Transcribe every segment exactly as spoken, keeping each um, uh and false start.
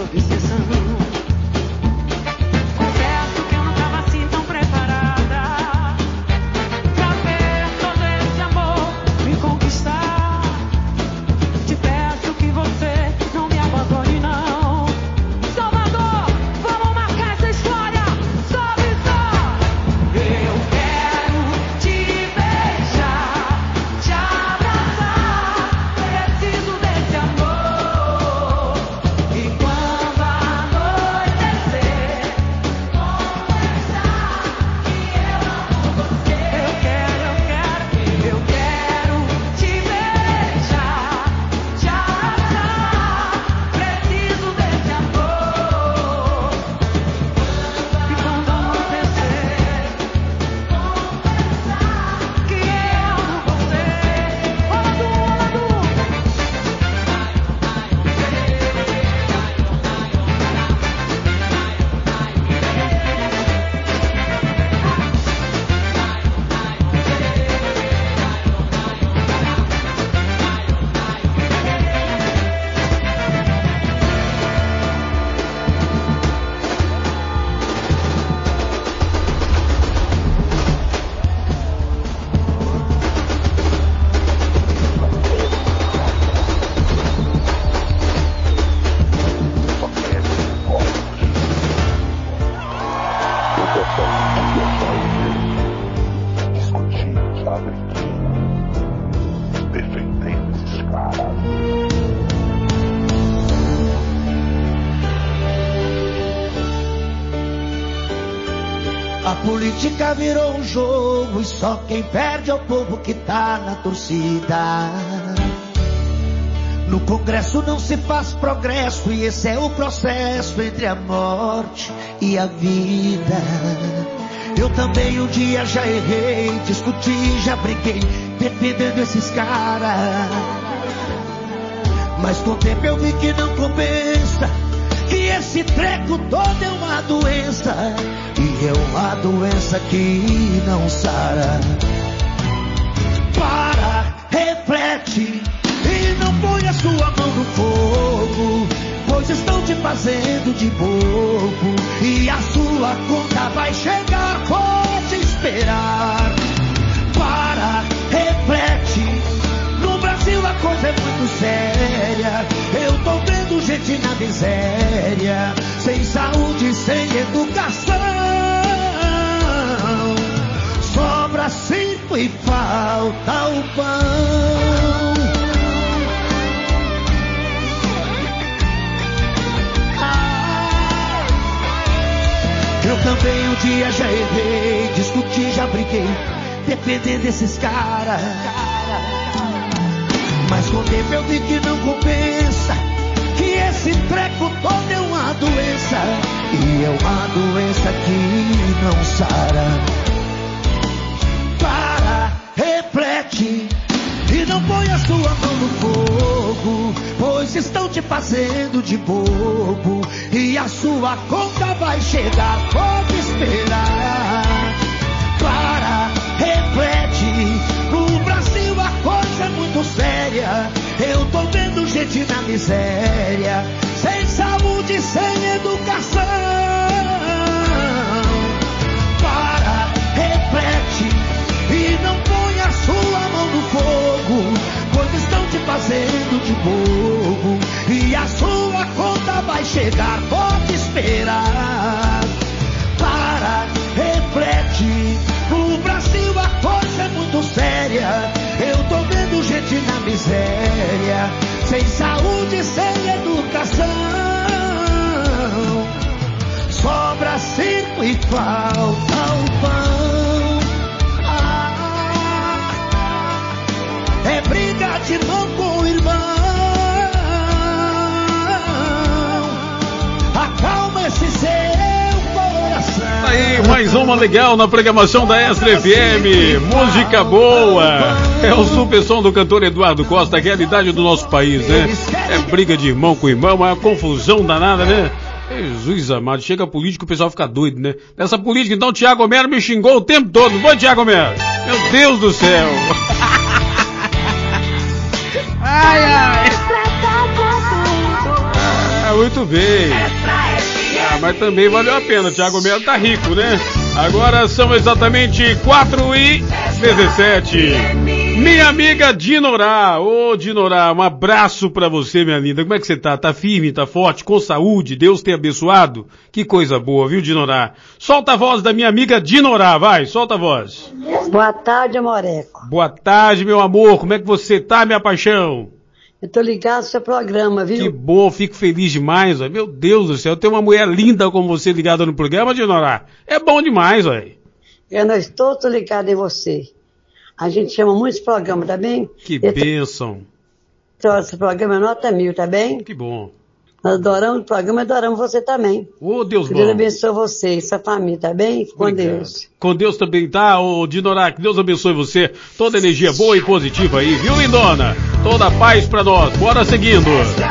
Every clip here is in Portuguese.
A política virou um jogo e só quem perde é o povo que tá na torcida. No Congresso não se faz progresso e esse é o processo entre a morte e a vida. Eu também um dia já errei, discuti, já brinquei, defendendo esses caras. Mas com o tempo eu vi que não compensa, que esse treco todo é uma doença, e é uma doença que não sara. Para, reflete e não põe a sua mão no fogo, pois estão te fazendo de bobo, e a sua conta vai chegar, pode esperar. Para, reflete, no Brasil a coisa é muito séria. Eu tô vendo gente na miséria, sem saúde, sem educação. Sobra cinco e falta o pão. Eu também um dia já errei, discuti, já briguei, defendendo esses caras. Mas com o tempo eu vi que não compensa, que esse treco todo é uma doença, e é uma doença que não sara. Para, reflete e não põe a sua mão no fogo, pois estão te fazendo de bobo, e a sua conta vai chegar, pode esperar. Para, reflete, no Brasil a coisa é muito séria. Eu tô vendo gente na miséria, sem saúde, sem educação. Para, reflete e não põe a sua mão no fogo, pois estão te fazendo de bobo, e a sua conta vai chegar, pode esperar. Para, reflete, no Brasil a coisa é muito séria. Eu tô vendo gente na miséria, sem saúde, sem educação. Sobra circo e falta o pão. Ah, é briga de irmão com irmão. Acalma esse seu coração. Aí, mais uma legal na programação da Extra F M. Música boa. É o super som do cantor Eduardo Costa, a realidade do nosso país, né? É briga de irmão com irmão, é uma confusão danada, né? Jesus amado, chega político, o pessoal fica doido, né? Nessa política, então, Thiago Mero me xingou o tempo todo. Bom, Thiago Mero. Meu Deus do céu. Ai, ai. muito bem. Ah, mas também valeu a pena, Thiago Melo tá rico, né? Agora são exatamente quatro e dezessete. Minha amiga Dinorá, ô Dinorá, um abraço pra você, minha linda. Como é que você tá? Tá firme, tá forte, com saúde? Deus te abençoado? Que coisa boa, viu, Dinorá? Solta a voz da minha amiga Dinorá, vai, solta a voz. Boa tarde, Amoreco. Boa tarde, meu amor, como é que você tá, minha paixão? Eu tô ligado no seu programa, viu? Que bom, fico feliz demais, ó. Meu Deus do céu, ter uma mulher linda como você ligada no programa, Dinorá, é bom demais, ó. Eu não estou tô ligado em você. A gente chama muitos programas, tá bem? Que bênção. Esse programa é nota mil, tá bem? Que bom. Nós adoramos o programa e adoramos você também. Ô, oh, Deus bom. Que Deus abençoe você e sua família, tá bem? Com Obrigado. Deus. Com Deus também, tá? Ô, Dinorá, que Deus abençoe você. Toda energia boa e positiva aí, viu, lindona? Toda a paz pra nós. Bora seguindo.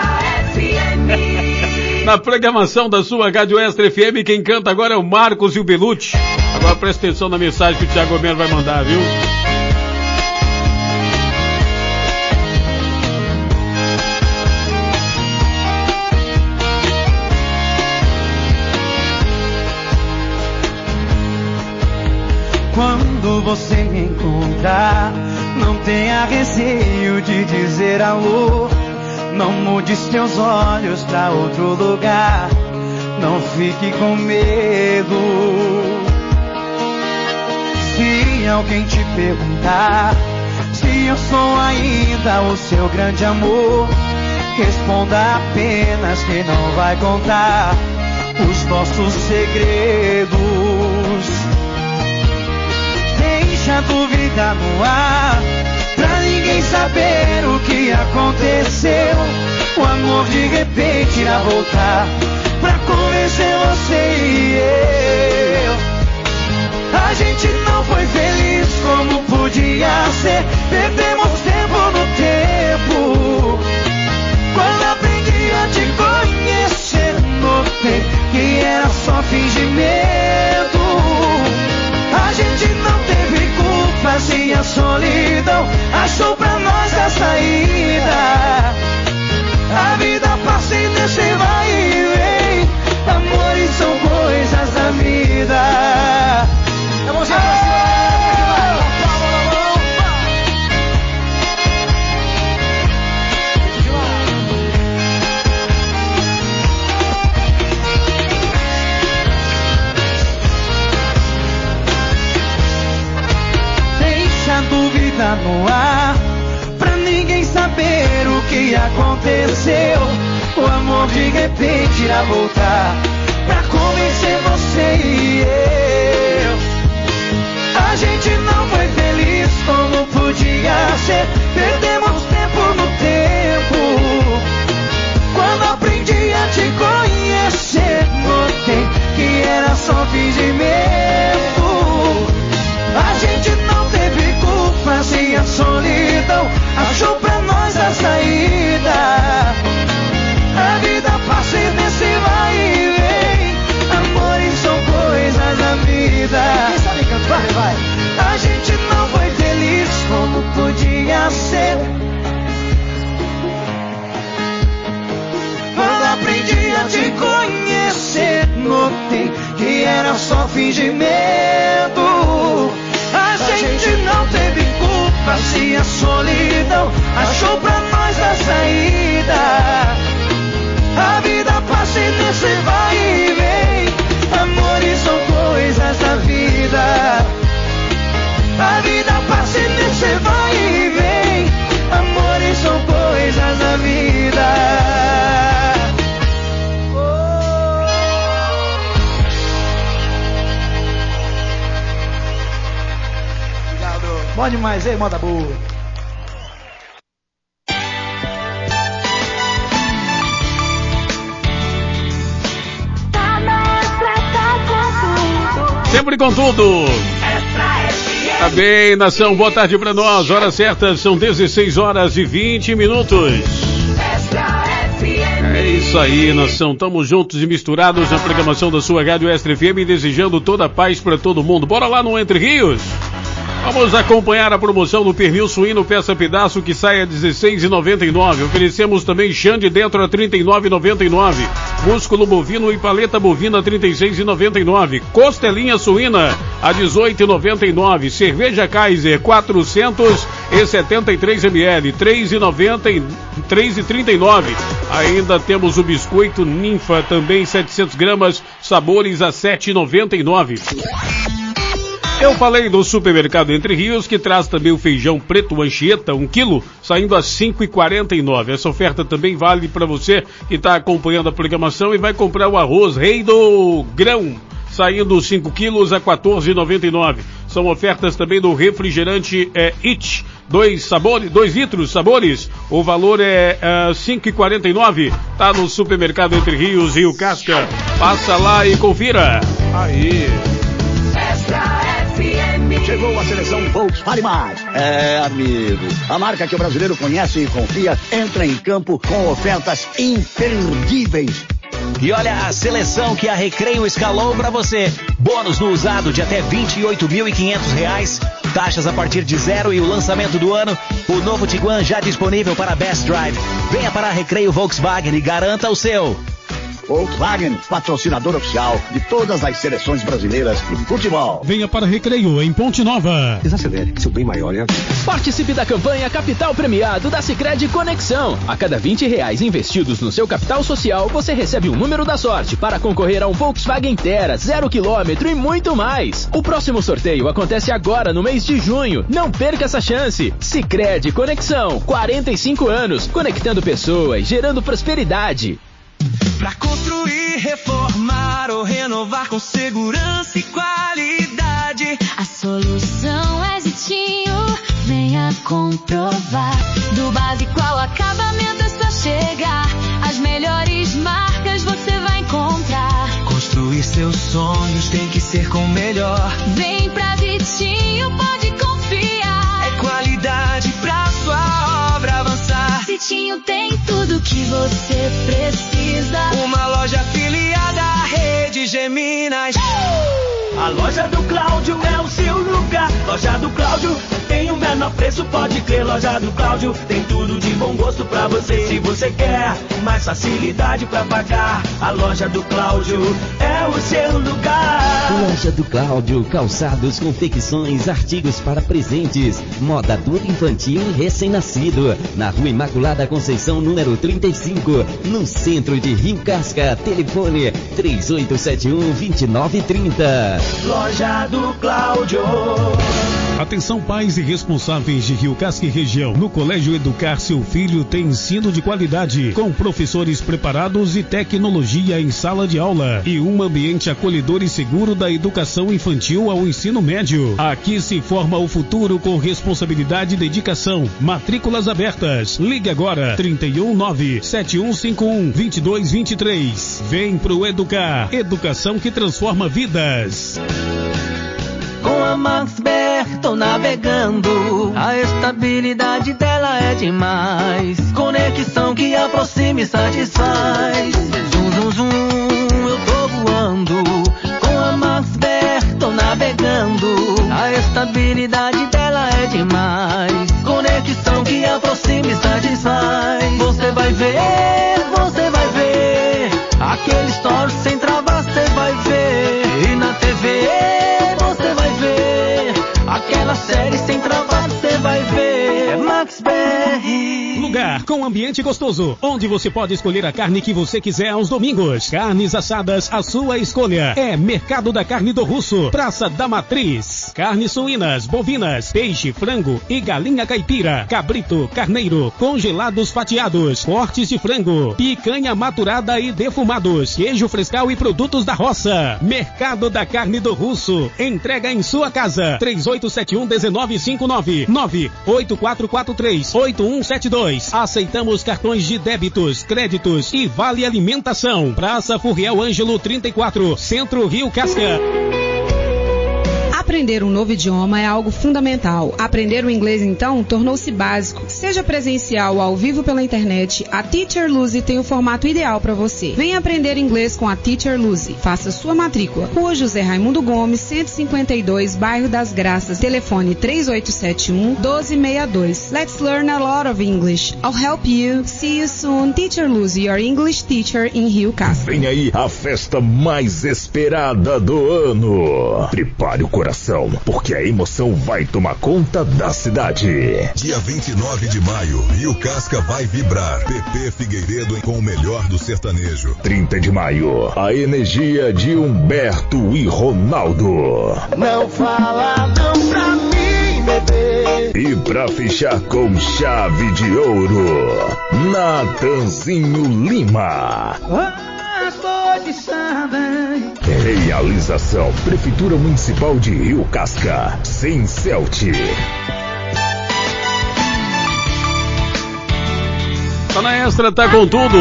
Na programação da sua Rádio Extra F M, quem canta agora é o Marcos e o Belucci. Agora presta atenção na mensagem que o Thiago Melo vai mandar, viu? Quando você me encontrar, não tenha receio de dizer alô. Não mude seus olhos pra outro lugar, não fique com medo. Se alguém te perguntar se eu sou ainda o seu grande amor, responda apenas que não vai contar os nossos segredos. Deixa a dúvida no ar, pra ninguém saber o que aconteceu. O amor de repente irá voltar pra convencer você e eu. A gente não foi feliz como podia ser, perdemos tempo no tempo. Quando aprendi a te conhecer, notei que era só fingimento. A gente não teve culpa se a solidão achou pra nós a saída. A vida passa e deixa e vai e vem. Amores são coisas da vida. É bom, gente, dúvida no ar, pra ninguém saber o que aconteceu. O amor de repente irá voltar pra convencer você e eu. A gente não foi feliz como podia ser, perdemos tempo no tempo. Quando aprendi a te conhecer, notei que era só fingimento. A gente não teve culpa se a solidão achou pra nós a saída. A vida passa e nesse vai e vem. Amores são coisas da vida. Quem sabe cantar, vai. A gente não foi feliz como podia ser. Quando aprendi a te conhecer, notei que era só fingimento. A gente não teve culpa se a solidão achou pra nós a saída. A vida passa e nesse vai e vem. Amores são coisas da vida. A vida passa e nesse vai e vem. Amores são coisas da vida. Bom demais, hein, moda boa. Sempre com tudo. Tá bem, nação, boa tarde pra nós. Hora certa, são dezesseis horas e vinte minutos. É isso aí, nação. Tamo juntos e misturados na programação da sua Rádio Extra F M, desejando toda a paz pra todo mundo. Bora lá no Entre Rios. Vamos acompanhar a promoção do pernil suíno peça pedaço que sai a dezesseis reais e noventa e nove centavos. Oferecemos também chã de dentro a trinta e nove reais e noventa e nove centavos. Músculo bovino e paleta bovina a trinta e seis reais e noventa e nove centavos. Costelinha suína a dezoito reais e noventa e nove centavos. Cerveja Kaiser quatrocentos e setenta e três mililitros, três reais e noventa e três reais e trinta e nove centavos. Ainda temos o biscoito Ninfa, também setecentas gramas, sabores a sete reais e noventa e nove centavos. Eu falei do supermercado Entre Rios, que traz também o feijão preto Anchieta, um quilo, saindo a cinco reais e quarenta e nove centavos. Essa oferta também vale para você que está acompanhando a programação e vai comprar o arroz Rei do Grão, saindo cinco quilos a quatorze reais e noventa e nove centavos. São ofertas também do refrigerante é, It, dois sabores, dois litros sabores, o valor é uh, cinco reais e quarenta e nove centavos. Tá no supermercado Entre Rios, Rio Casca. Passa lá e confira. Aí. Chegou a seleção Volks Vale Mais. É, amigo, a marca que o brasileiro conhece e confia entra em campo com ofertas imperdíveis. E olha a seleção que a Recreio escalou para você. Bônus no usado de até vinte e oito mil e quinhentos reais. Taxas a partir de zero e o lançamento do ano. O novo Tiguan já disponível para Best Drive. Venha para a Recreio Volkswagen e garanta o seu. Volkswagen, patrocinador oficial de todas as seleções brasileiras de futebol. Venha para Recreio, em Ponte Nova. Desacelere, seu bem maior é... Participe da campanha Capital Premiado da Sicredi Conexão. A cada vinte reais investidos no seu capital social, você recebe um número da sorte para concorrer a um Volkswagen Terra, zero quilômetro e muito mais. O próximo sorteio acontece agora no mês de junho. Não perca essa chance. Sicredi Conexão, quarenta e cinco anos, conectando pessoas, gerando prosperidade. Pra construir, reformar ou renovar com segurança e qualidade, a solução é Zitinho, venha comprovar. Do básico ao acabamento é só chegar, as melhores marcas você vai encontrar. Construir seus sonhos tem que ser com o melhor. Vem pra Zitinho, pode confiar. É qualidade pra sua obra avançar. Zitinho tem tudo que você precisa. Uma loja afiliada à rede Geminas. A loja do Cláudio é o seu lugar. Loja do Cláudio tem o menor preço, pode crer. Loja do Cláudio tem tudo de bom gosto pra você. Se você quer mais facilidade pra pagar, a loja do Cláudio é o seu lugar. Loja do Cláudio, calçados, confecções, artigos para presentes, moda adulto, infantil e recém-nascido. Na Rua Imaculada Conceição, número trinta e cinco, no centro de Rio Casca. Telefone três oito sete um, dois nove três zero. Loja do Cláudio. Atenção pais e responsáveis de Rio Casca e região. No Colégio Educar seu filho tem ensino de qualidade, com professores preparados e tecnologia em sala de aula e um ambiente acolhedor e seguro da educação infantil ao ensino médio. Aqui se forma o futuro com responsabilidade e dedicação. Matrículas abertas. Ligue agora trinta e um, nove sete um cinco um, dois dois dois três. Vem pro Educar. Educação que transforma vidas. Com a Max B R tô navegando, a estabilidade dela é demais. Conexão que aproxima e satisfaz. Zum, zum, zum, eu tô voando. Com a Max B R tô navegando, a estabilidade dela é demais. Conexão que aproxima e satisfaz. Você vai ver, você vai ver aquele story sem travar, você vai ver. E na T V aquela série sem travar, você vai ver. É Max B R. Lugar com ambiente gostoso, onde você pode escolher a carne que você quiser aos domingos. Carnes assadas, a sua escolha. É Mercado da Carne do Russo, Praça da Matriz. Carnes suínas, bovinas, peixe, frango e galinha caipira, cabrito, carneiro, congelados fatiados, cortes de frango, picanha maturada e defumados, queijo frescal e produtos da roça. Mercado da Carne do Russo. Entrega em sua casa. três oito sete um, um nove cinco nove, nove oito quatro quatro três, oito um sete dois. Aceitamos cartões de débitos, créditos e vale alimentação. Praça Furriel Ângelo trinta e quatro, Centro Rio Casca. aprender um novo idioma é algo fundamental. Aprender o inglês, então, tornou-se básico. Seja presencial ou ao vivo pela internet, a Teacher Luzy tem o formato ideal para você. Venha aprender inglês com a Teacher Luzy. Faça sua matrícula. Rua José Raimundo Gomes, cento e cinquenta e dois, Bairro das Graças. Telefone três oito sete um, um dois seis dois. Let's learn a lot of English. I'll help you. See you soon. Teacher Luzy, your English teacher in Rio Castro. Vem aí a festa mais esperada do ano. Prepare o coração, porque a emoção vai tomar conta da cidade. Dia vinte e nove de maio, Rio Casca vai vibrar. Pepe Figueiredo com o melhor do sertanejo. trinta de maio, a energia de Humberto e Ronaldo. Não fala não pra mim, bebê. E pra fechar com chave de ouro, Natanzinho Lima. Realização Prefeitura Municipal de Rio Casca, sem Celt. Tá na Extra, tá com tudo.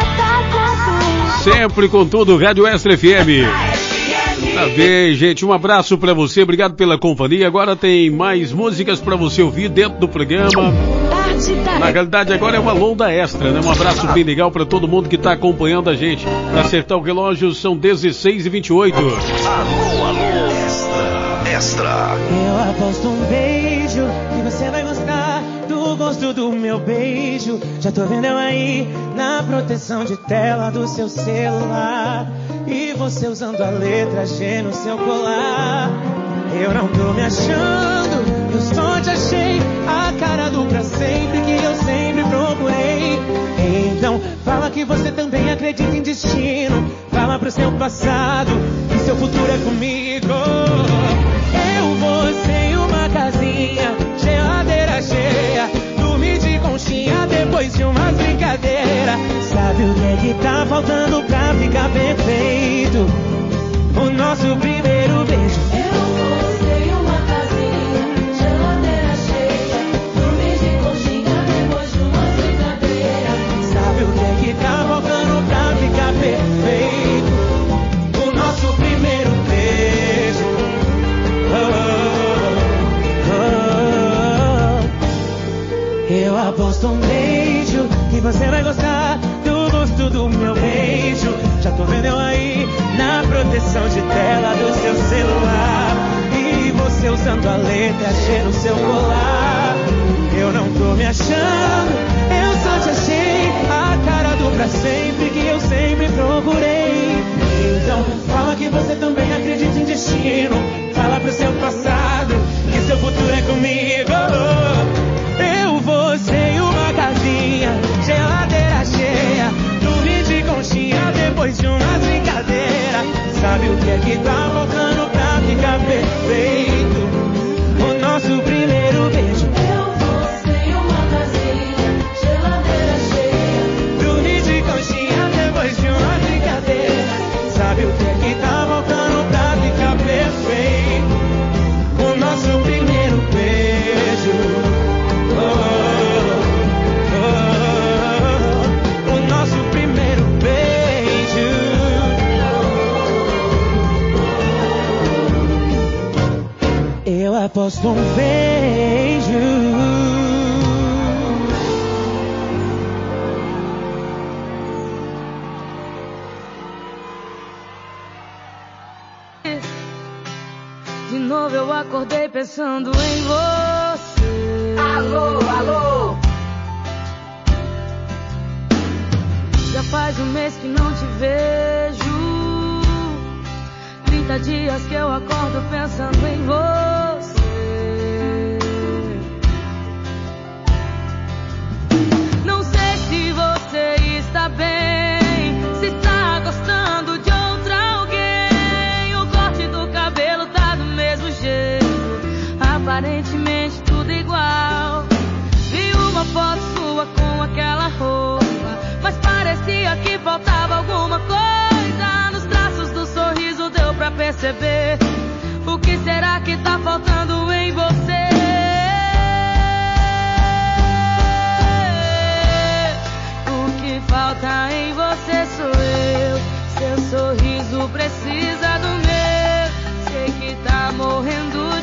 Sempre com tudo, Rádio Extra F M. Tá bem, gente, um abraço pra você, obrigado pela companhia. Agora tem mais músicas pra você ouvir dentro do programa. Na realidade agora é uma longa extra, né? Um abraço bem legal pra todo mundo que tá acompanhando a gente. Pra acertar o relógio são dezesseis e vinte e oito. Alô, alô, extra, extra. Eu aposto um beijo que você vai gostar do gosto do meu beijo. Já tô vendo eu aí na proteção de tela do seu celular. E você usando a letra G no seu colar. Eu não tô me achando, eu só te achei a cara do pra sempre que eu sempre procurei. Então fala que você também acredita em destino. Fala pro seu passado que seu futuro é comigo. Eu, você e uma casinha, geladeira cheia, dormir de conchinha depois de umas brincadeiras. Sabe o que é que tá faltando pra ficar perfeito? O nosso primeiro beijo. Tá voltando pra ficar perfeito. O nosso primeiro beijo. Oh, oh, oh. Eu aposto um beijo que você vai gostar do gosto do meu beijo. Já tô vendo eu aí na proteção de tela do seu celular. E você usando a letra G no seu colar. Eu não tô me achando, eu só te achei a cara do pra sempre que eu sempre procurei. Então fala que você também acredita em destino. Fala pro seu passado que seu futuro é comigo. Eu, você e uma casinha, geladeira cheia, dormir de conchinha depois de umas brincadeiras. Sabe o que é que tá faltando pra ficar perfeito? O nosso primeiro beijo. Sabe o que é que tá voltando pra ficar perfeito? O nosso primeiro beijo. Oh, oh, oh, o nosso primeiro beijo. Eu aposto um beijo. De novo eu acordei pensando em você. Alô, alô. Já faz um mês que não te vejo. Trinta dias que eu acordo pensando em você. Não sei se você está bem, se está gostando de outra alguém. O corte do cabelo tá do mesmo jeito, aparentemente tudo igual. Vi uma foto sua com aquela roupa, mas parecia que faltava alguma coisa. Nos traços do sorriso deu pra perceber. O que será que tá faltando em você? O que falta em você sou eu. Seu sorriso precisa do meu. Sei que tá morrendo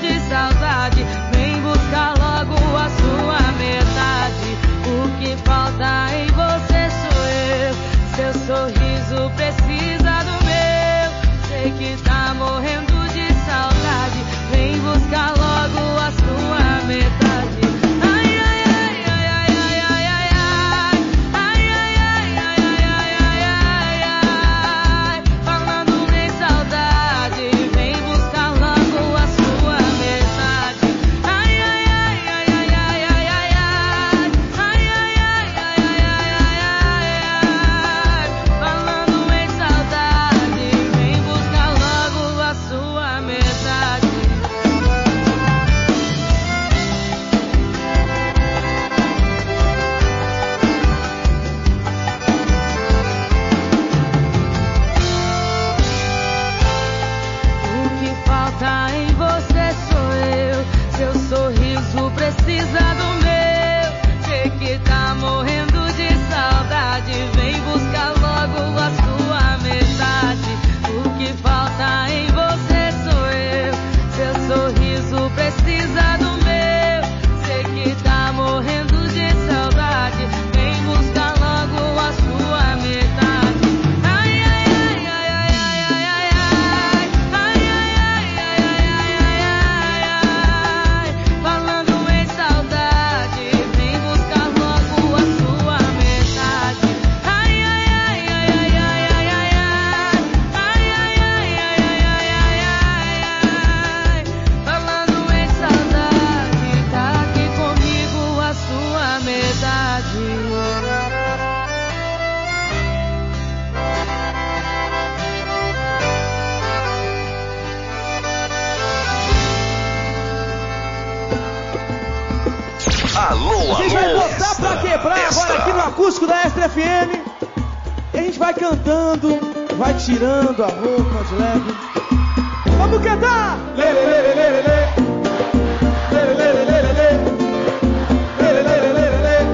acústico da Extra F M. E a gente vai cantando, vai tirando a roupa de leve. Vamos cantar! Lê, lê, lê, lê, lê, lê. Lê, lê, lê, lê, lê, lê. Lê, lê, lê, lê, lê, lê.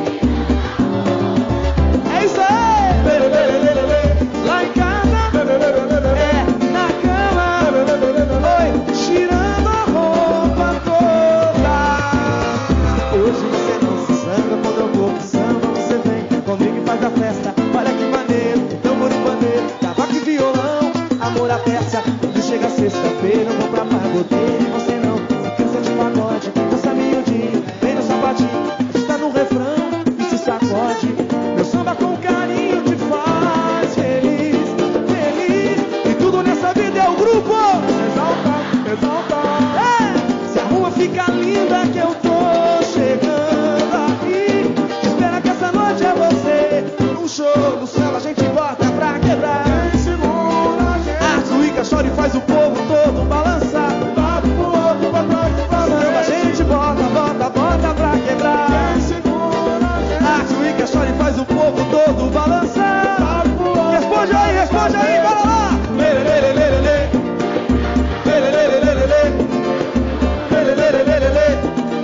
É isso aí! Lê, lê, lê, lê, lê, lê. Lá em casa, lê, lê, lê, lê, lê. É, na cama, lê, lê, lê, lê, lê. Oi, tirando a roupa toda. Hoje você não se zanga quando eu vou pro samba. Você vem comigo e faz a festa. Olha que maneiro, tambor e pandeiro, cavaco e violão, amor à peça. Quando chega sexta-feira eu vou pra pagodeiro e você não se cansa de pagode. Dança miudinho, vem no sapatinho, a gente tá no refrão e se sacode. Meu samba com carinho te faz feliz, feliz. E tudo nessa vida é o grupo. Exalta, exalta. É, se a rua fica linda que eu tô chegando aqui. Espera que essa noite é você. No show, no céu a gente bota pra quebrar. Arthur e Cachorro faz o povo todo balançar. Lado pro outro, pra trás, pra frente. A gente bota, bota, bota pra quebrar. Arthur e Cachorro faz o povo todo balançar. Responde aí, responde aí, bora lá. Lê, lê, lê, lê, lê, lê. Lê, lê, lê, lê, lê, lê. Lê, lê, lê, lê, lê, lê.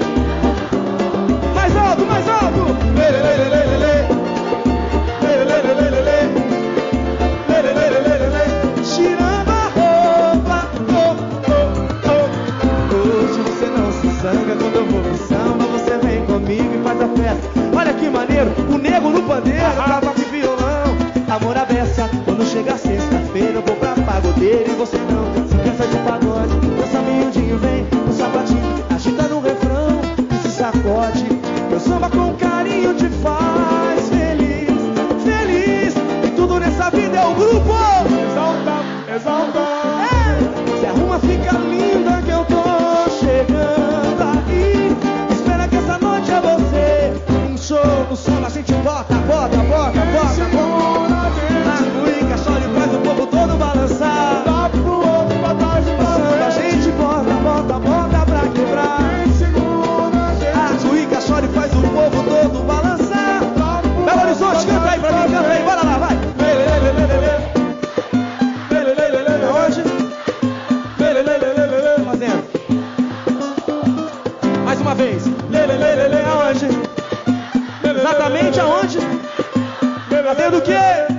Mais alto, mais alto. Lê, lê, lê, lê, lê, lê. Lê, lê, lê, lê, lê, lê. Lê, lê, lê, lê, lê, lê. Tirando a roupa, oh, oh, oh. Hoje você não se zanga quando eu vou pro samba. Você vem comigo e faz a festa. Olha que maneiro, o nego no pandeiro, cavaco e violão, amor à beça. Quando chega sexta-feira eu vou pra pagodeiro e você não se cansa de pagode. Dança miudinho, vem no sapatinho, agita no refrão e se sacode. Meu samba com carinho te faz feliz, feliz. E tudo nessa vida é o grupo. Exalta, exalta. É, se a rua fica linda que eu tô chegando aqui. Espera que essa noite é você. Um show no sol a gente bota, bota, bota, bota, bota. Arthur e Cachorro faz o povo todo balançar. Dá pro outro, pra trás, pra frente. A gente bota, bota, bota pra quebrar. Arthur e Cachorro faz o povo todo balançar. Belo Horizonte, canta aí pra mim, canta aí, bora lá, vai. Lê, lê, lê, lê, lê, lê. Lê, lê, lê, lê, lê, lê. Aonde? Lê, lê, lê, lê, lê, lê, lê. Fazendo. Mais uma vez. Lê, lê, lê, lê, lê. Aonde? Exatamente aonde? Fazendo o quê?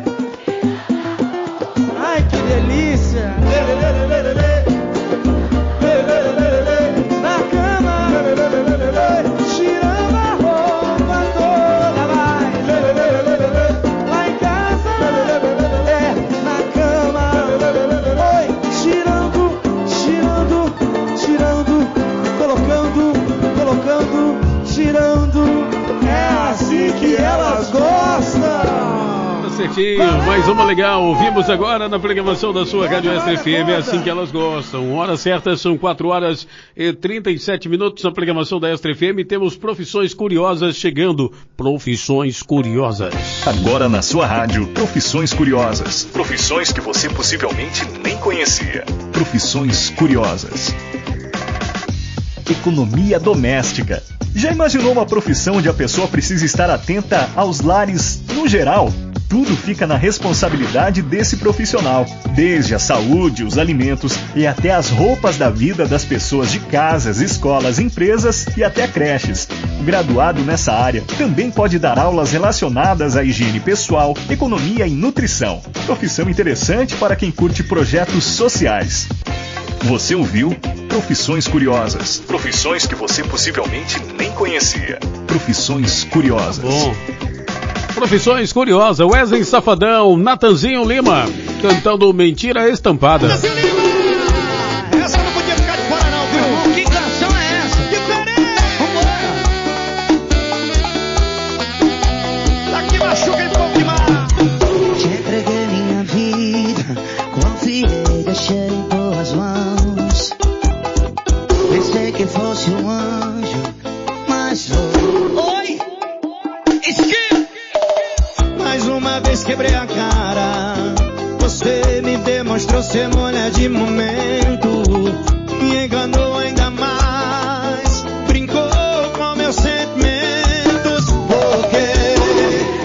Ai, que delícia. Lê, lê, lê, lê, lê, lê, lê. Lê, lê, lê, lê, lê, lê. Na cama. Lê, lê, lê, lê, lê, lê. Tirando a roupa toda, vai. Lê, lê, lê, lê, lê, lê. Lá em casa. Lê, lê, lê, lê, lê, lê. É, na cama. Lê, lê, lê, lê, lê, lê. Oi, tirando, tirando, tirando, colocando, colocando, tirando. É assim que elas gostam. Certinho, mais uma legal. Ouvimos agora na programação da sua Rádio Extra F M, é assim que elas gostam. Hora certa são quatro horas e trinta e sete minutos na programação da Extra F M. Temos Profissões Curiosas chegando. Profissões Curiosas. Agora na sua rádio, Profissões Curiosas. Profissões que você possivelmente nem conhecia. Profissões Curiosas. Economia doméstica. Já imaginou uma profissão onde a pessoa precisa estar atenta aos lares no geral? Tudo fica na responsabilidade desse profissional, desde a saúde, os alimentos e até as roupas da vida das pessoas de casas, escolas, empresas e até creches. O graduado nessa área também pode dar aulas relacionadas à higiene pessoal, economia e nutrição. Profissão interessante para quem curte projetos sociais. Você ouviu Profissões Curiosas. Profissões que você possivelmente nem conhecia. Profissões Curiosas. Bom. Profissões Curiosas, Wesley Safadão, Natanzinho Lima, cantando Mentira Estampada. Natanzinho Lima! Essa não podia ficar de fora não, viu? Que canção é essa? Diferente! Vambora! Daqui machuca e pouco demais. Te entreguei minha vida, confiei, deixei em tuas mãos. Pensei que fosse um anjo, mas sou. Oi! Esquema! Mais uma vez quebrei a cara. Você me demonstrou ser mulher de momento. Me enganou ainda mais. Brincou com meus sentimentos. Porque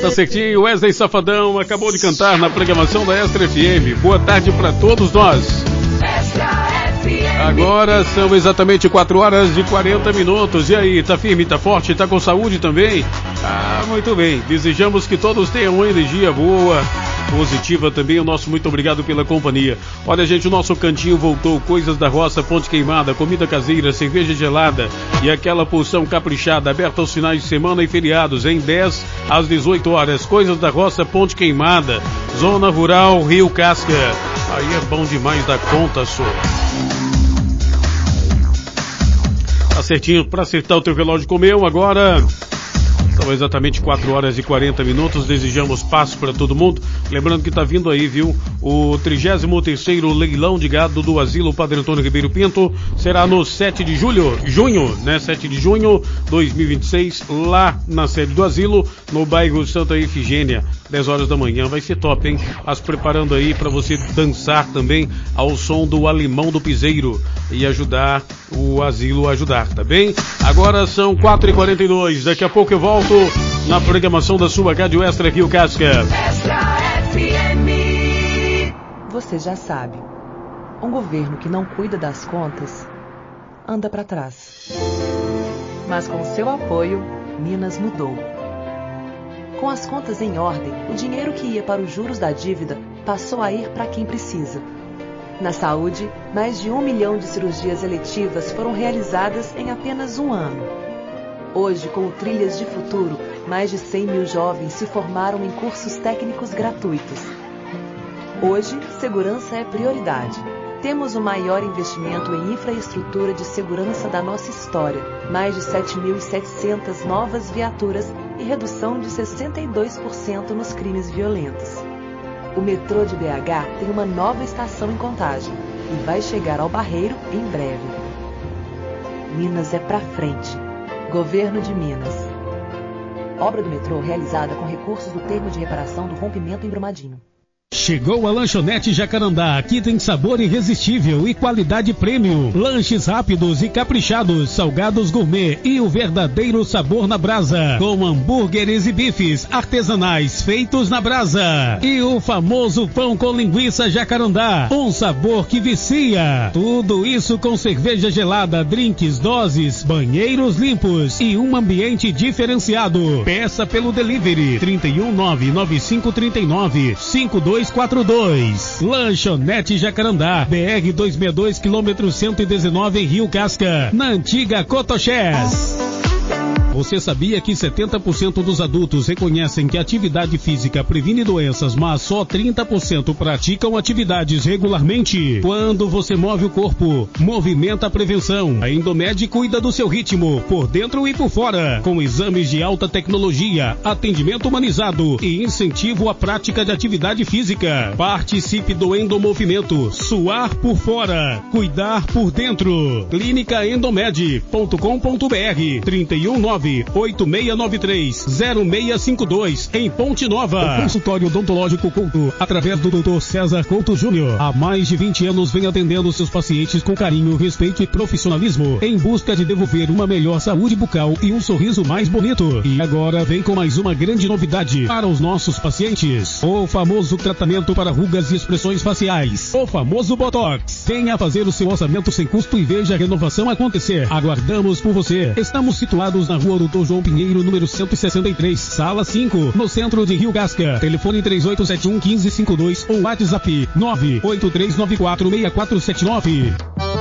Tá certinho, Wesley Safadão acabou de cantar na programação da Extra F M. Boa tarde para todos nós. Agora são exatamente quatro horas e quarenta minutos. E aí, tá firme, tá forte, tá com saúde também? Ah, muito bem. Desejamos que todos tenham uma energia boa, positiva também. O nosso muito obrigado pela companhia. Olha, gente, o nosso cantinho voltou. Coisas da Roça, Ponte Queimada, comida caseira, cerveja gelada e aquela porção caprichada, aberta aos finais de semana e feriados, em dez às dezoito horas. Coisas da Roça, Ponte Queimada, Zona Rural, Rio Casca. Aí é bom demais da conta, só. Tá certinho para acertar o teu relógio com o meu agora. São exatamente quatro horas e quarenta minutos. Desejamos paz para todo mundo. Lembrando que tá vindo aí, viu? O trigésimo terceiro leilão de gado do Asilo Padre Antônio Ribeiro Pinto. Será no sete de julho, junho, né? sete de junho de dois mil e vinte e seis, lá na sede do Asilo, no bairro Santa Efigênia, dez horas da manhã. Vai ser top, hein? As preparando aí para você dançar também ao som do Alemão do Piseiro e ajudar o Asilo a ajudar, tá bem? Agora são quatro e quarenta e dois. Daqui a pouco eu volto na programação da sua Rádio Extra Rio Casca. Extra F M. Você já sabe, um governo que não cuida das contas anda para trás. Mas com seu apoio, Minas mudou. Com as contas em ordem, o dinheiro que ia para os juros da dívida passou a ir para quem precisa. Na saúde, mais de um milhão de cirurgias eletivas foram realizadas em apenas um ano. Hoje, com o Trilhas de Futuro, mais de cem mil jovens se formaram em cursos técnicos gratuitos. Hoje, segurança é prioridade. Temos o maior investimento em infraestrutura de segurança da nossa história, mais de sete mil e setecentas novas viaturas e redução de sessenta e dois por cento nos crimes violentos. O metrô de B H tem uma nova estação em Contagem e vai chegar ao Barreiro em breve. Minas é pra frente. Governo de Minas. Obra do metrô realizada com recursos do termo de reparação do rompimento em Brumadinho. Chegou a Lanchonete Jacarandá. Aqui tem sabor irresistível e qualidade premium. Lanches rápidos e caprichados, salgados gourmet e o verdadeiro sabor na brasa. Com hambúrgueres e bifes artesanais feitos na brasa. E o famoso pão com linguiça Jacarandá. Um sabor que vicia. Tudo isso com cerveja gelada, drinks, doses, banheiros limpos e um ambiente diferenciado. Peça pelo delivery trinta e um nove nove cinco trinta e nove cinco dois quatro dois. Lanchonete Jacarandá, B R duzentos e sessenta e dois, quilômetro cento e dezenove em Rio Casca, na antiga Cotoxés. Você sabia que setenta por cento dos adultos reconhecem que a atividade física previne doenças, mas só trinta por cento praticam atividades regularmente? Quando você move o corpo, movimenta a prevenção. A Indomed cuida do seu ritmo, por dentro e por fora, com exames de alta tecnologia, atendimento humanizado e incentivo à prática de atividade física. Participe do Endomovimento. Suar por fora, cuidar por dentro. clínica endomed ponto com ponto b r trinta e um nove oito seis nove três zero seis cinco dois em Ponte Nova. O consultório odontológico Couto, através do doutor César Couto Júnior. Há mais de vinte anos vem atendendo seus pacientes com carinho, respeito e profissionalismo, em busca de devolver uma melhor saúde bucal e um sorriso mais bonito. E agora vem com mais uma grande novidade para os nossos pacientes: o famoso tratamento para rugas e expressões faciais, o famoso Botox. Venha fazer o seu orçamento sem custo e veja a renovação acontecer. Aguardamos por você. Estamos situados na rua doutor João Pinheiro, número cento e sessenta e três, sala cinco, no centro de Rio Casca. Telefone três oito sete um um cinco cinco dois ou WhatsApp nove oito três nove quatro seis quatro sete nove.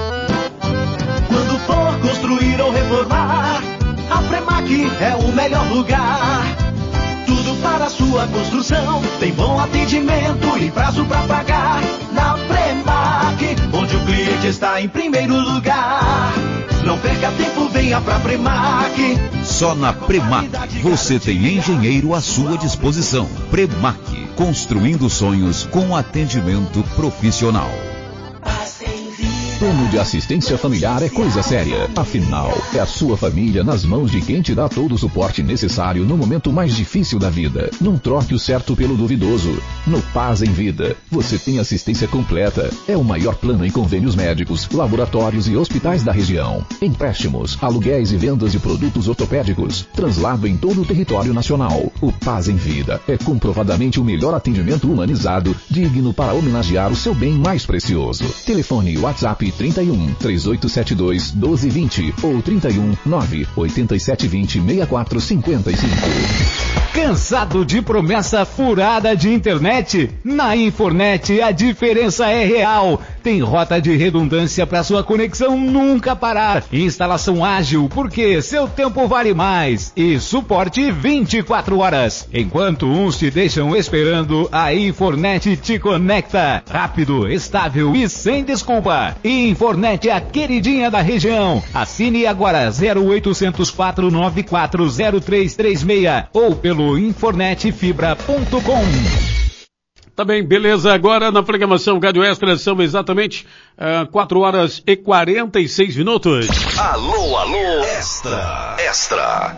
Quando for construir ou reformar, a Premac é o melhor lugar. Tudo para a sua construção, tem bom atendimento e prazo para pagar. Na Premac, onde o cliente está em primeiro lugar. Não perca tempo, venha pra Premac. Só na Premac você tem engenheiro à sua disposição. Premac, construindo sonhos com atendimento profissional. Paz em vida. Plano de assistência familiar é coisa séria. Afinal, é a sua família nas mãos de quem te dá todo o suporte necessário no momento mais difícil da vida. Não troque o certo pelo duvidoso. No Paz em Vida, você tem assistência completa. É o maior plano em convênios médicos, laboratórios e hospitais da região. Empréstimos, aluguéis e vendas de produtos ortopédicos. Translado em todo o território nacional. O Paz em Vida é comprovadamente o melhor atendimento humanizado, digno para homenagear o seu bem mais precioso. Telefone WhatsApp trinta e um, três oito sete dois, um dois dois zero ou trinta e um, nove oito sete dois zero, seis quatro cinco cinco. Cansado de promessa furada de internet? Na Infornet a diferença é real. Tem rota de redundância para sua conexão nunca parar. Instalação ágil, porque seu tempo vale mais. E suporte vinte e quatro horas. Enquanto uns te deixam esperando, a Infornet te conecta. Rápido, estável e sem desculpa. Infornet, a queridinha da região. Assine agora zero oitocentos, quatro nove quatro, zero três três seis ou pelo infornet fibra ponto com. Tá bem, beleza. Agora na programação Rádio Extra são exatamente uh, quatro horas e quarenta e seis minutos. Alô, alô, Extra, Extra.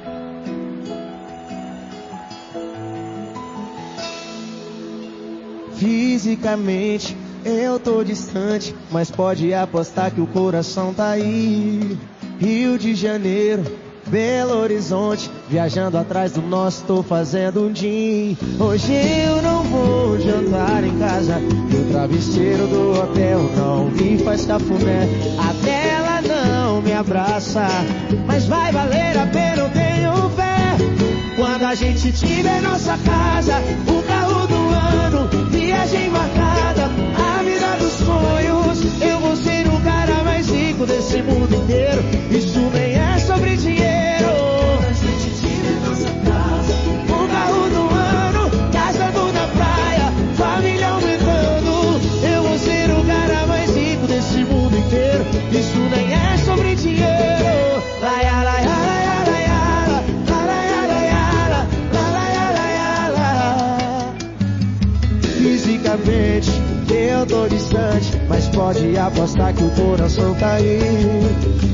Fisicamente eu tô distante, mas pode apostar que o coração tá aí. Rio de Janeiro, Belo Horizonte, viajando atrás do nosso, tô fazendo um dia. Hoje eu não vou jantar em casa, e o travesseiro do hotel não me faz cafuné. A tela não me abraça, mas vai valer a pena, eu tenho fé. Quando a gente tiver nossa casa, o carro do ano, viagem marcada, a vida dos sonhos, eu vou ser o cara mais rico desse mundo inteiro. Isso nem é sobre dinheiro. Quando a gente tiver nossa casa, o carro do ano, casando na praia, família aumentando, eu vou ser o cara mais rico desse mundo inteiro. Isso nem é sobre dinheiro. Laia, laia, laia, laia, laia, laia, laia, laia, laia. Fisicamente eu tô distante, mas pode apostar que o coração tá aí.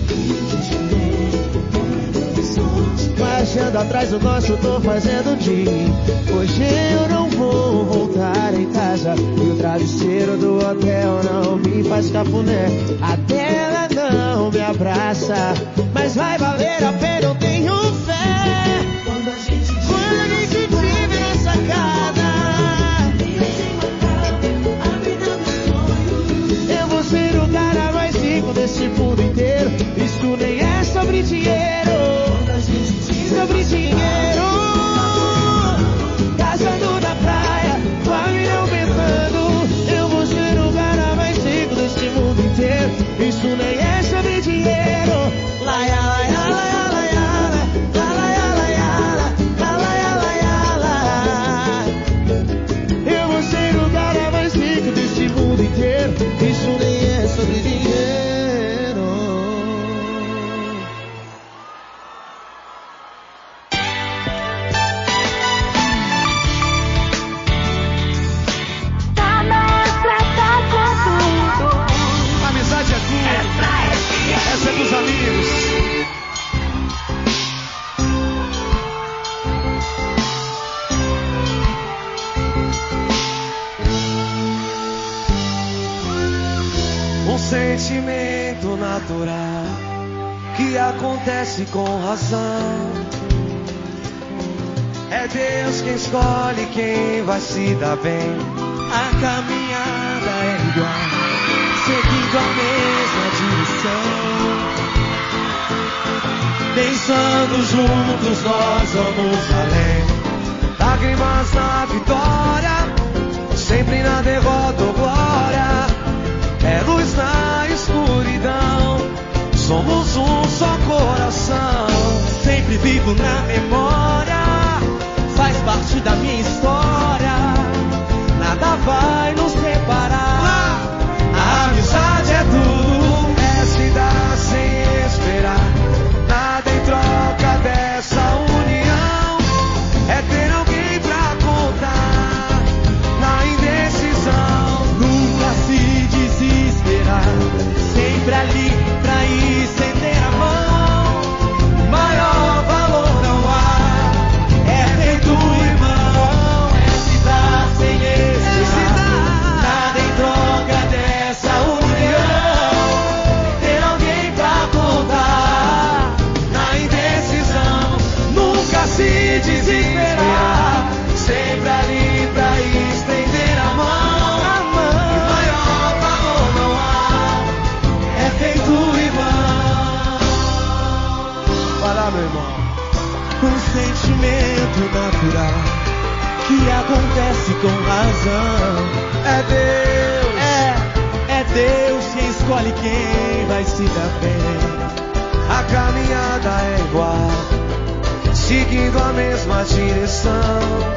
Marchando atrás do nosso, tô fazendo dia. Hoje eu não vou voltar em casa, e o travesseiro do hotel não me faz cafuné. A tela não me abraça, mas vai valer a pena, eu tenho fé. Quando a gente Quando a gente tiver nessa casa, eu vou ser o cara mais rico desse mundo inteiro. Isso nem é sobre dinheiro. Sobre dinheiro, casando na praia, família aumentando, eu vou ser o cara mais rico deste mundo inteiro. Isso nem é sobre dinheiro. Laia, laia, laia, laia, laia, laia, laia, laia, laia. Eu vou ser o cara mais rico deste mundo inteiro. Isso nem é sobre dinheiro. Essa é dos amigos. Um sentimento natural que acontece com razão. É Deus quem escolhe quem vai se dar bem. A caminhada é igual, seguindo a mesma direção. Pensando juntos nós vamos além. Lágrimas na vitória, sempre na derrota ou glória. É luz na escuridão, somos um só coração. Sempre vivo na memória, faz parte da minha história. Nada vai nos separar. A amizade é tudo, é se dar sem esperar. Nada em troca dessa união, é ter alguém pra contar na indecisão. Nunca se desesperar, que acontece com razão. É Deus, é, é Deus quem escolhe quem vai se dar bem. A caminhada é igual, seguindo a mesma direção.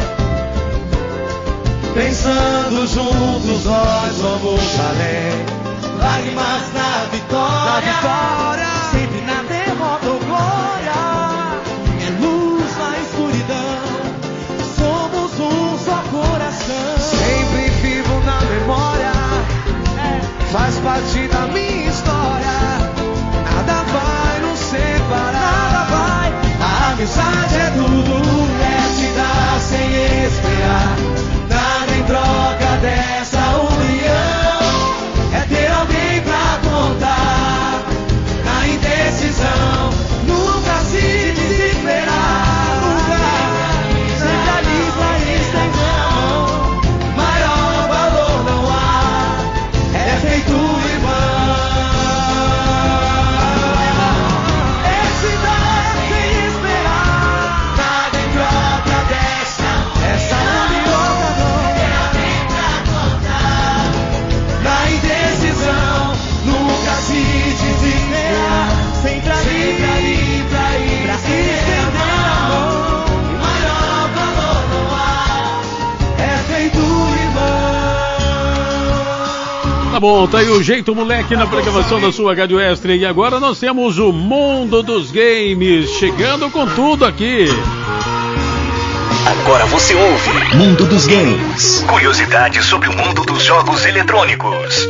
Pensando juntos nós vamos além. Lágrimas na vitória, na vitória, sempre na derrota ou glória. É luz na escuridão, somos um só coração. Sempre vivo na memória, é, faz parte da minha história. Nada vai nos separar, nada vai. A amizade é tudo, é se dar sem esperar. Nada em troca dessa união, é ter alguém pra contar. Na indecisão, nunca se desesperar. Nunca, sempre ali pra estender a mão. Maior valor não há, é feito irmão. É se dar sem esperar. Nada em troca dessa, essa união. Na indecisão, nunca se desesperar. Sempre ali, sempre ali pra ir, pra estender a mão. E maior valor não há, é feito irmão. Tá bom, tá aí o Jeito Moleque na programação da sua Rádio Extra. E agora nós temos o Mundo dos Games chegando com tudo aqui. Agora você ouve Mundo dos Games. Curiosidades sobre o mundo dos jogos eletrônicos.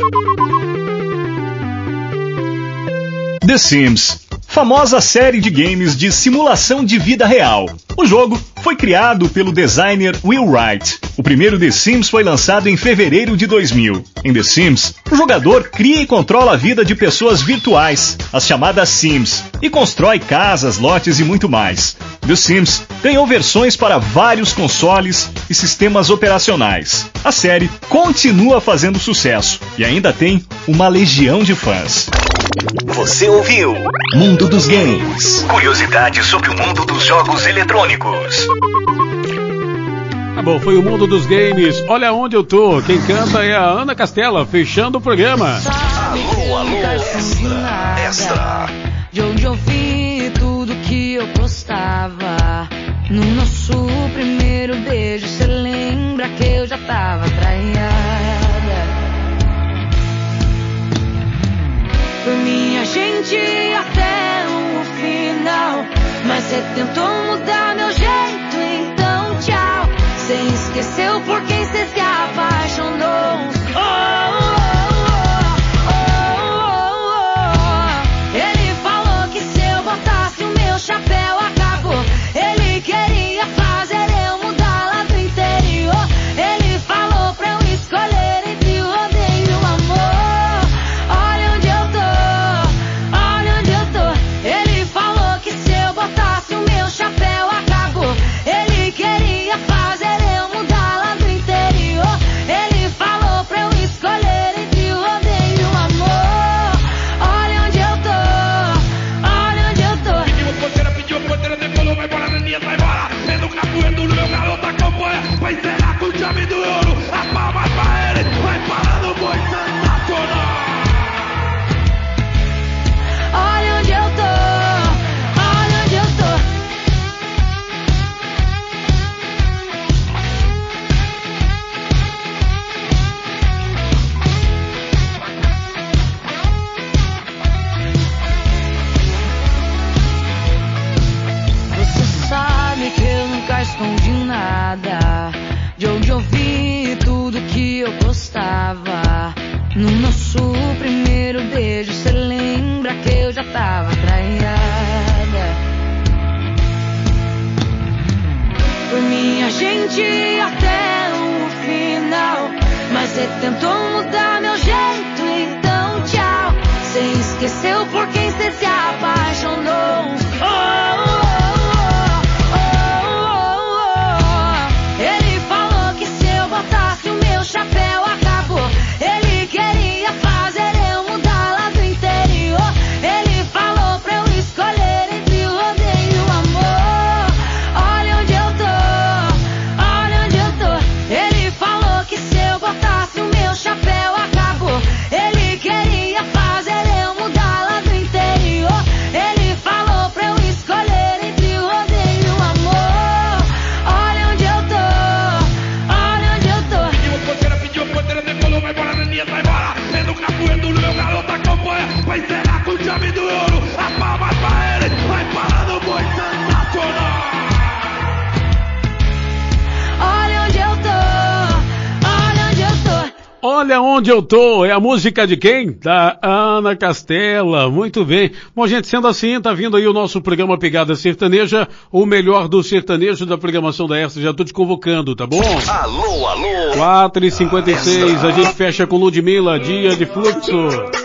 The Sims, famosa série de games de simulação de vida real. O jogo foi criado pelo designer Will Wright. O primeiro The Sims foi lançado em fevereiro de dois mil. Em The Sims, o jogador cria e controla a vida de pessoas virtuais, as chamadas Sims, e constrói casas, lotes e muito mais. The Sims ganhou versões para vários consoles e sistemas operacionais. A série continua fazendo sucesso e ainda tem uma legião de fãs. Você ouviu Mundo dos Games. Curiosidades sobre o mundo dos jogos eletrônicos. Tá bom, foi o Mundo dos Games. Olha onde eu tô. Quem canta é a Ana Castela, fechando o programa. Alô, alô, extra, extra. De onde eu vi tudo que eu postava. No nosso primeiro beijo, cê lembra que eu já tava traiada. Foi minha gente até o final, mas cê tentou mudar meu jeito, então tchau. Cê esqueceu por quem cê se apaixonou. Oh, oh, oh, oh, oh. Ele falou que se eu botasse o meu chapéu acabou. Ele queria fazer eu mudar lá do interior. Ele falou pra eu escolher entre o rodeio e o amor. Olha onde eu tô, olha onde eu tô. Ele falou que se eu botasse o meu chapéu acabou. Ele queria fazer eu mudar lá do interior. Ele falou pra eu escolher entre o rodeio e o amor. Olha onde eu tô, olha onde eu tô. Pediu porteira, pediu porteira, decolou, vai embora, Neninha, vai embora. Vendo o capoeiro do meu garoto acompanha. Vai encerrar com chave de ouro. A palma pra ele, vai parar no boi sensacional. Olha onde eu tô, olha onde eu tô. Você sabe que eu nunca escondi nada. De onde eu vi tudo que eu postava. No nosso primeiro beijo, cê lembra que eu já tava traiada. Foi minha gente até o final, mas cê tentou mudar meu jeito, então tchau. Cê esqueceu por quem cê se apaixonou. Oh, oh, oh, oh, oh, oh. Ele falou que se eu botasse o meu chapéu acabou. Ele queria fazer eu mudar lá do interior. Ele falou pra eu escolher entre o rodeio e o amor. Olha onde eu tô, olha onde eu tô. Olha onde eu tô, é a música de quem? Da Ana Castela, muito bem. Bom, gente, sendo assim, tá vindo aí o nosso programa Pegada Sertaneja, o melhor do sertanejo da programação da Extra, já tô te convocando, tá bom? Alô, alô. quatro e cinquenta e seis, a gente fecha com Ludmilla, Dia de Fluxo.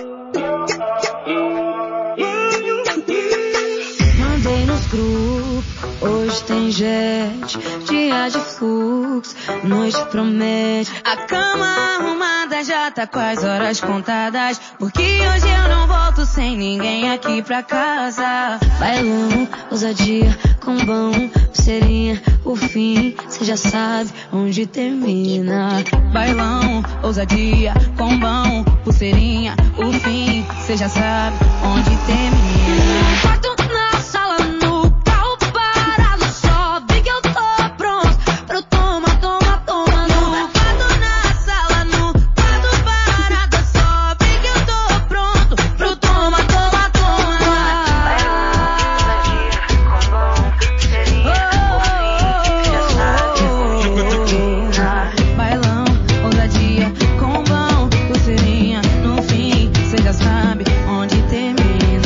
Mandei nos grupos, hoje tem jet, dia de fluxo, noite promete. A cama arrumada já tá com as horas contadas, porque hoje eu não volto sem ninguém aqui pra casa. Bailão, ousadia, combão, pulseirinha, o fim, cê já sabe onde termina. Bailão, ousadia, combão, pulseirinha, o fim, cê já sabe onde termina. Quarto na sala, no carro parado, só vi que eu tô pronto pro toma, toma, toma. No quarto na sala, no quarto parado, só vi que eu tô pronto pro toma, toma, toma. Bailão, ousadia, combão, pulseirinha, no fim, cê já sabe onde termina.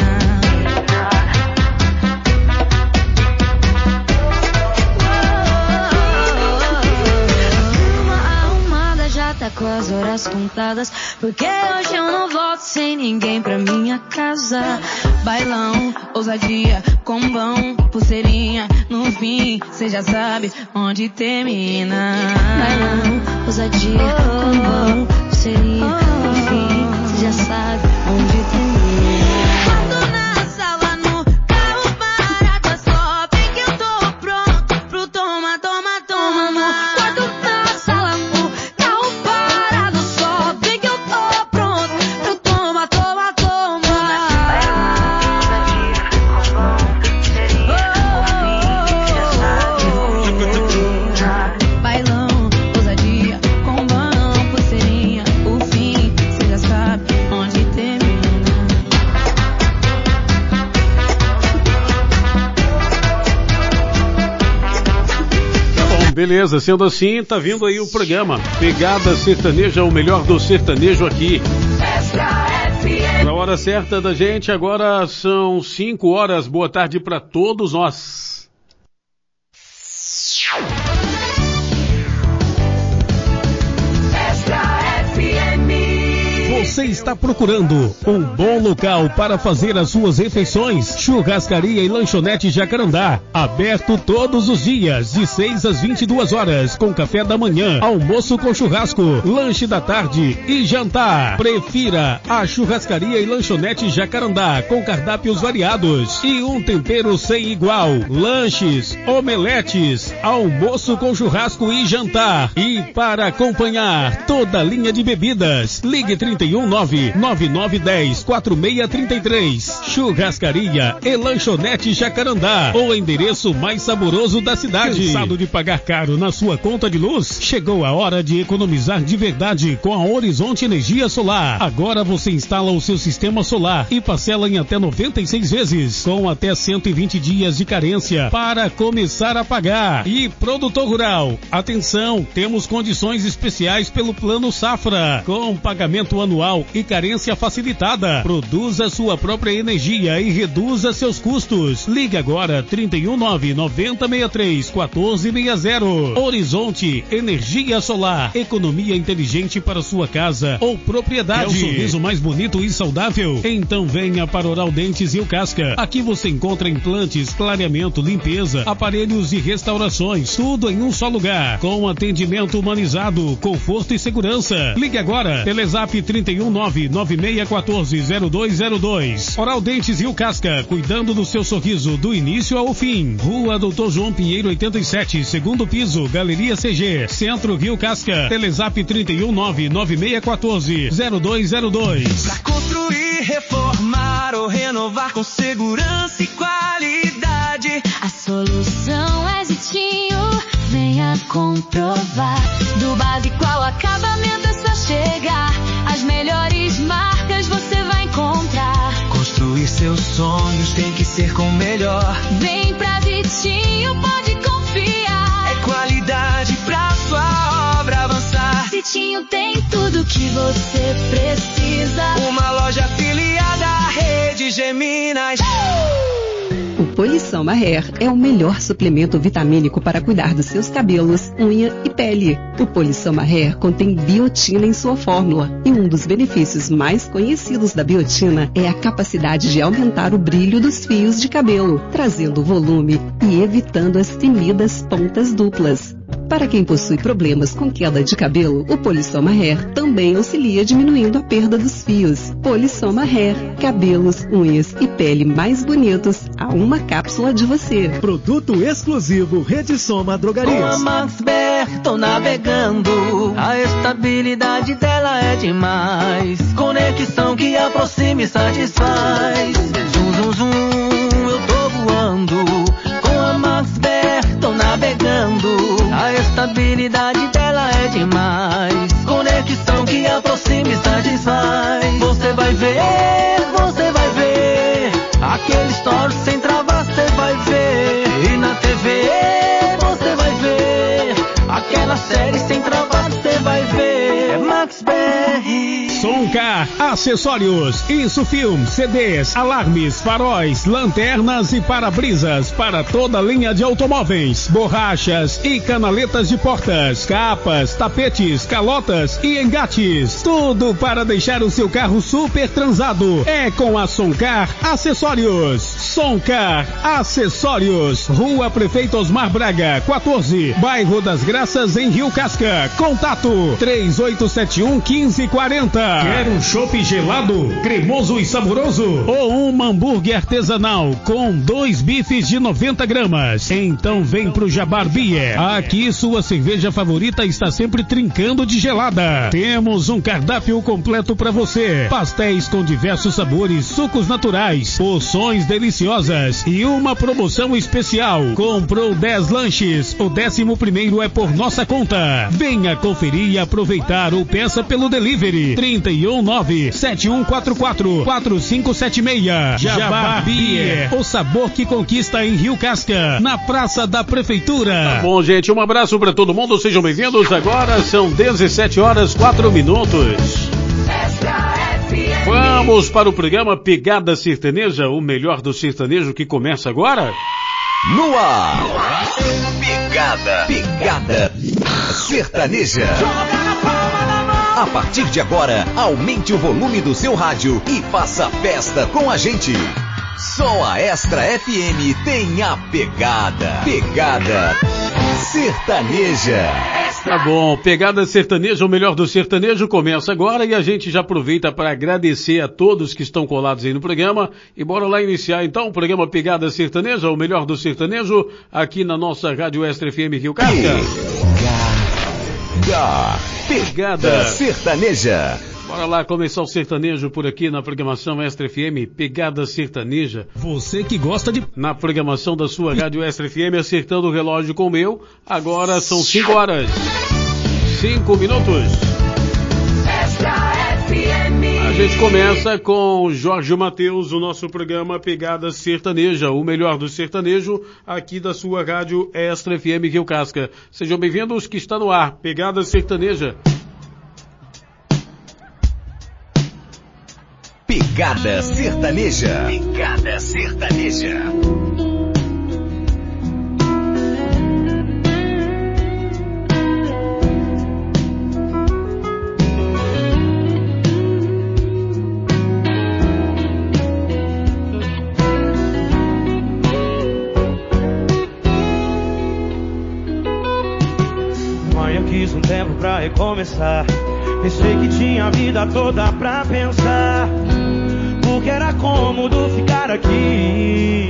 Tá com as horas contadas, porque hoje eu não volto sem ninguém pra minha casa. Bailão, ousadia, combão, pulseirinha, no fim, cê já sabe onde termina. Bailão, ousadia, combão, pulseirinha, no fim, cê já sabe onde termina. Quando na sala, no carro parado, só bem que eu tô pronto pro toma, toma, toma. Quando na sala, no carro parado, só bem que eu tô pronto pro toma, toma, toma. Bailão, ousadia, combão, pulseirinha, o fim, cê já sabe onde termina. Bom, beleza, sendo assim, tá vindo aí o programa Pegada Sertaneja, o melhor do sertanejo aqui. Na hora certa da gente, agora são cinco horas, boa tarde pra todos nós. Você está procurando um bom local para fazer as suas refeições? Churrascaria e Lanchonete Jacarandá, aberto todos os dias, de seis às vinte e duas horas, com café da manhã, almoço com churrasco, lanche da tarde e jantar. Prefira a Churrascaria e Lanchonete Jacarandá, com cardápios variados e um tempero sem igual. Lanches, omeletes, almoço com churrasco e jantar. E para acompanhar toda a linha de bebidas, ligue trinta e um nove nove nove um zero quatro seis três três. Churrascaria e Lanchonete Jacarandá, o endereço mais saboroso da cidade. Cansado de pagar caro na sua conta de luz? Chegou a hora de economizar de verdade com a Horizonte Energia Solar. Agora você instala o seu sistema solar e parcela em até noventa e seis vezes, com até cento e vinte dias de carência para começar a pagar. E produtor rural, atenção, temos condições especiais pelo Plano Safra, com pagamento anual e carência facilitada. Produza sua própria energia e reduza seus custos. Ligue agora trinta e um nove nove zero seis três um quatro seis zero. Horizonte Energia Solar, economia inteligente para sua casa ou propriedade. É o sorriso mais bonito e saudável? Então venha para Oral Dentes e o Casca. Aqui você encontra implantes, clareamento, limpeza, aparelhos e restaurações, tudo em um só lugar, com atendimento humanizado, conforto e segurança. Ligue agora, Telezap trinta e um nove nove seis um quatro zero dois zero dois. Oral Dentes e o Casca, cuidando do seu sorriso do início ao fim. Rua Doutor João Pinheiro oitenta e sete, segundo piso, Galeria C G, Centro Rio Casca. Telezap trinta e um nove nove seis um quatro zero dois zero dois. Pra construir, reformar ou renovar com segurança e qualidade, a solução é Zitinho, venha comprovar. Do básico ao acabamento é só chegar, as melhores marcas você vai encontrar. Construir seus sonhos tem que ser com o melhor. Vem pra Zitinho, pode confiar. É qualidade pra sua obra avançar. Zitinho tem tudo que você precisa. Uma loja afiliada à rede Geminas. O Polissoma Hair é o melhor suplemento vitamínico para cuidar dos seus cabelos, unha e pele. O Polissoma Hair contém biotina em sua fórmula e um dos benefícios mais conhecidos da biotina é a capacidade de aumentar o brilho dos fios de cabelo, trazendo volume e evitando as temidas pontas duplas. Para quem possui problemas com queda de cabelo, o Polissoma Hair também auxilia diminuindo a perda dos fios. Polissoma Hair, cabelos, unhas e pele mais bonitos a uma cápsula de você. Produto exclusivo Rede Soma Drogarias. Com a Maxbert tô navegando, a estabilidade dela é demais. Conexão que aproxima e satisfaz. Zum, zum, zum, eu tô voando. Com a Maxbert tô navegando, a estabilidade dela é demais. Conexão que aproxima e satisfaz. Você vai ver, você vai ver aquele story sem travar, você vai ver. E na T V você vai ver aquela série sem travar, você vai ver. É Max B R. Soncar, acessórios, Insufilm, C Ds, alarmes, faróis, lanternas e para-brisas para toda a linha de automóveis, borrachas e canaletas de portas, capas, tapetes, calotas e engates. Tudo para deixar o seu carro super transado. É com a Soncar Acessórios. Soncar Acessórios, Rua Prefeito Osmar Braga, quatorze, Bairro das Graças, em Rio Casca. Contato três oito sete um, um cinco quatro zero. Quer um chopp gelado, cremoso e saboroso? Ou um hambúrguer artesanal com dois bifes de noventa gramas? Então vem pro Jabar Beer. Aqui sua cerveja favorita está sempre trincando de gelada. Temos um cardápio completo para você. Pastéis com diversos sabores, sucos naturais, porções deliciosas e uma promoção especial. Comprou dez lanches, o décimo primeiro é por nossa conta. Venha conferir e aproveitar ou peça pelo delivery. trinta e um, nove sete um quatro quatro, quatro cinco sete seis. Jabar Beer, o sabor que conquista em Rio Casca, na Praça da Prefeitura. Tá bom, gente, um abraço para todo mundo, sejam bem-vindos. Agora são dezessete horas, quatro minutos. Vamos para o programa Pegada Sertaneja, o melhor do sertanejo que começa agora. No ar, Pegada, Pegada Sertaneja. A partir de agora, aumente o volume do seu rádio e faça festa com a gente. Só a Extra F M tem a Pegada. Pegada Sertaneja. Tá bom, Pegada Sertaneja, o melhor do sertanejo começa agora e a gente já aproveita para agradecer a todos que estão colados aí no programa e bora lá iniciar então o programa Pegada Sertaneja, o melhor do sertanejo, aqui na nossa Rádio Extra F M Rio Casca. Pegada, Pegada Sertaneja. Bora lá começar o sertanejo por aqui na programação Extra F M, Pegada Sertaneja. Você que gosta de... Na programação da sua Rádio Extra F M, acertando o relógio com o meu, agora são cinco horas, cinco minutos. Extra F M. A gente começa com Jorge Mateus, o nosso programa Pegada Sertaneja, o melhor do sertanejo, aqui da sua Rádio Extra F M Rio Casca. Sejam bem-vindos, que está no ar, Pegada Sertaneja. Pegada Sertaneja. Pegada Sertaneja. Mãe, eu quis um tempo pra recomeçar. Pensei que tinha a vida toda pra pensar, porque era cômodo ficar aqui.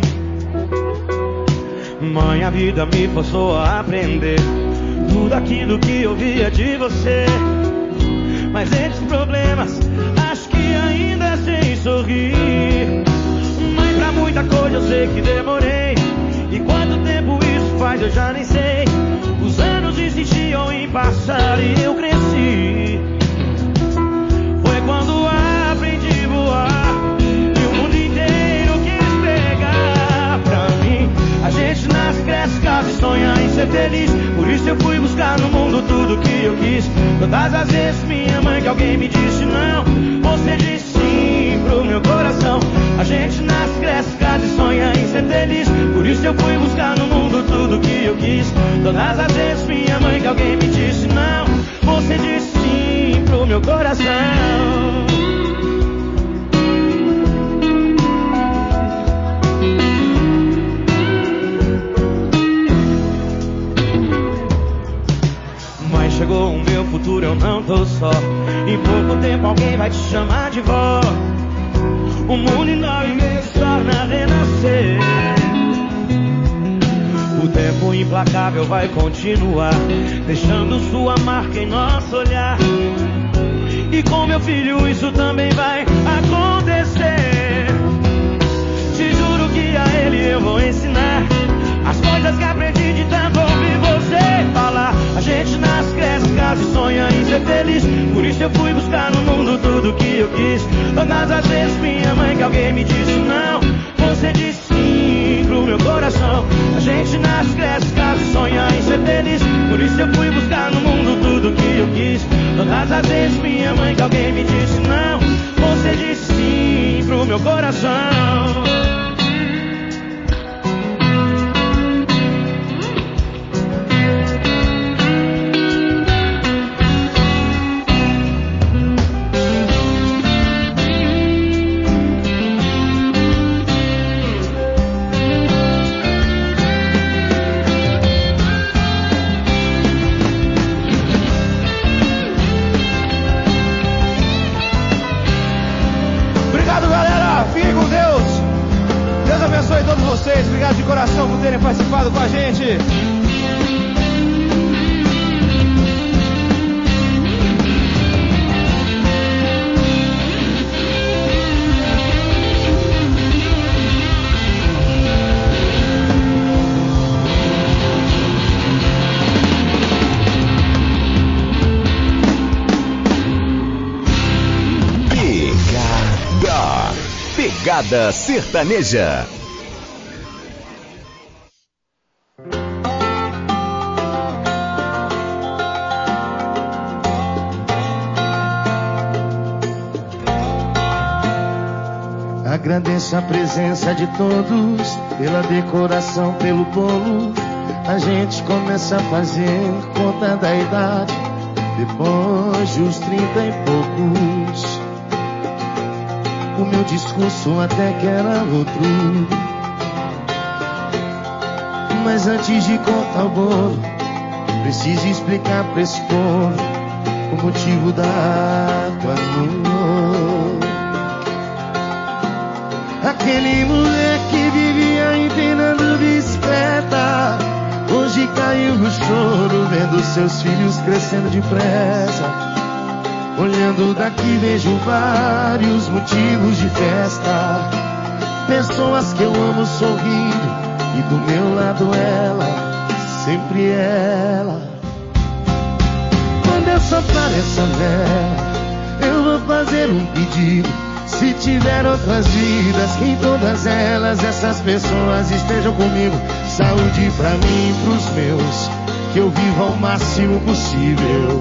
Mãe, a vida me forçou a aprender tudo aquilo que eu via de você. Mas entre os problemas, acho que ainda sei sorrir. Mãe, pra muita coisa eu sei que demorei, e quanto tempo isso faz eu já nem sei. Os anos insistiam em passar e eu cresci. Foi quando aprendi a voar e o mundo inteiro quis pegar pra mim. A gente nasce, cresce, casa e sonha ser feliz. Por isso eu fui buscar no mundo tudo que eu quis. Todas as vezes minha mãe que alguém me disse não. Você disse sim pro meu coração. A gente nasce, cresce, casa e sonha em ser feliz. Por isso eu fui buscar no mundo tudo que eu quis. Todas as vezes minha mãe que alguém me disse não. Você disse sim pro meu coração. Mas chegou o meu futuro, eu não tô só. Em pouco tempo alguém vai te chamar de vó. O mundo enorme meio se torna a renascer. O tempo implacável vai continuar, deixando sua marca em nosso olhar. E com meu filho isso também vai acontecer. Te juro que a ele eu vou ensinar as coisas que aprendi de tanto ouvir você falar. A gente nasce, cresce, casa e sonha em ser feliz. Por isso eu fui buscar no mundo tudo que eu quis. Todas as vezes minha mãe que alguém me disse não. Você disse sim pro meu coração. A gente nasce, cresce, casa e sonha em ser feliz. Por isso eu fui buscar no mundo tudo que eu quis. Todas as vezes minha mãe que alguém me disse não. Você disse sim pro meu coração. Obrigado de coração por terem participado com a gente. Pegada, Pegada Sertaneja. Agradeço a presença de todos, pela decoração, pelo bolo. A gente começa a fazer conta da idade, depois dos trinta e poucos. O meu discurso até que era outro, mas antes de cortar o bolo, preciso explicar pra esse povo o motivo da tua amor. Aquele moleque vivia empinando bicicleta, hoje caiu no choro vendo seus filhos crescendo depressa. Olhando daqui vejo vários motivos de festa, pessoas que eu amo sorrindo e do meu lado ela, sempre ela. Quando eu soprar essa vela, eu vou fazer um pedido. Se tiver outras vidas, que em todas elas essas pessoas estejam comigo. Saúde pra mim e pros meus, que eu vivo ao máximo possível.